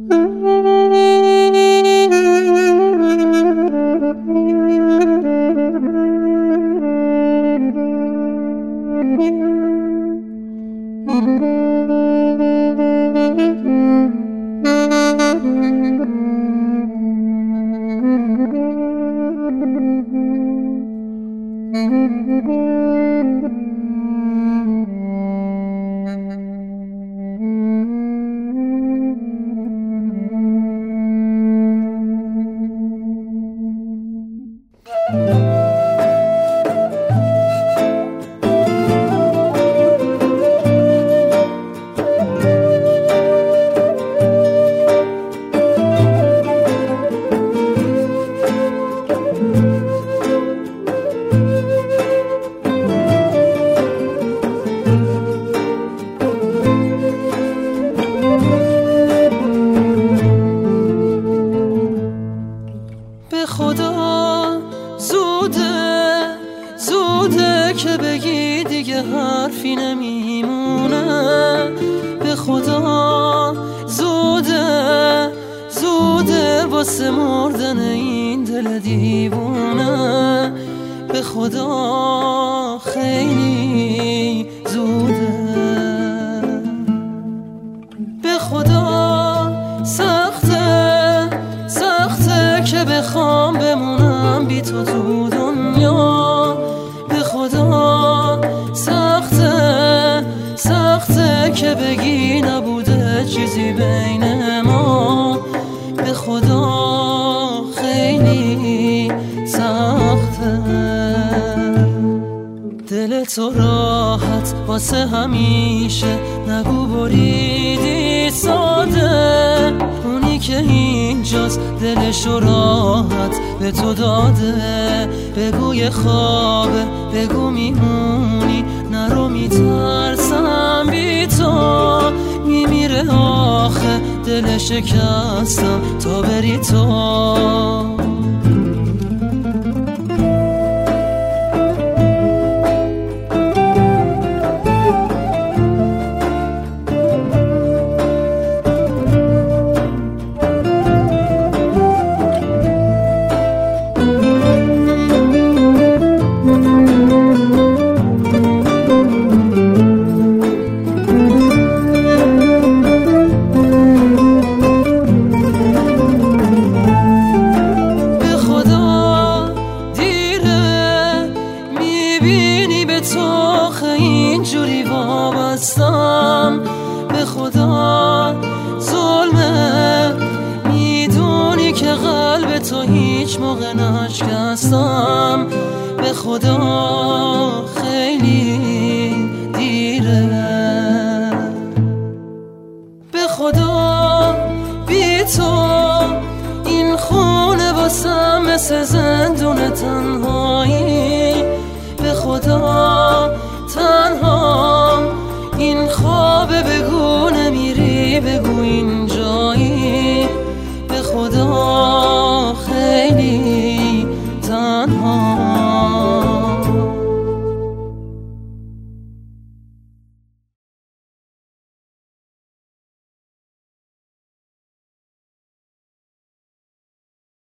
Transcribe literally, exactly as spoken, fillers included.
به خدا زوده زوده که بگی دیگه حرفی نمیمونه. به خدا زوده زوده واسه مردن این دل دیوونه. به خدا خیلی زوده. به خدا سخته سخته که بخوام بمونم بی تو تو دنیا. به خدا سخته سخته که بگی نبوده چیزی بین ما. به خدا خیلی سخته. دل تو راحت واسه همیشه نگو بریدی ساده. اونی که اینجاست دلشو راحت به تو داده. بگو یه خوابه بگو میمونی نرو میترسم بی تو. میمیره آخه دل شکستم تا بری تو. میبینی به تو آخه اینجوری وابستم. به خدا ظلمه میدونی که قلب تو هیچ موقع نشکستم. به خدا خیلی دیره. به خدا بی تو این خونه واسم مثل زندون تنهایی. به خدا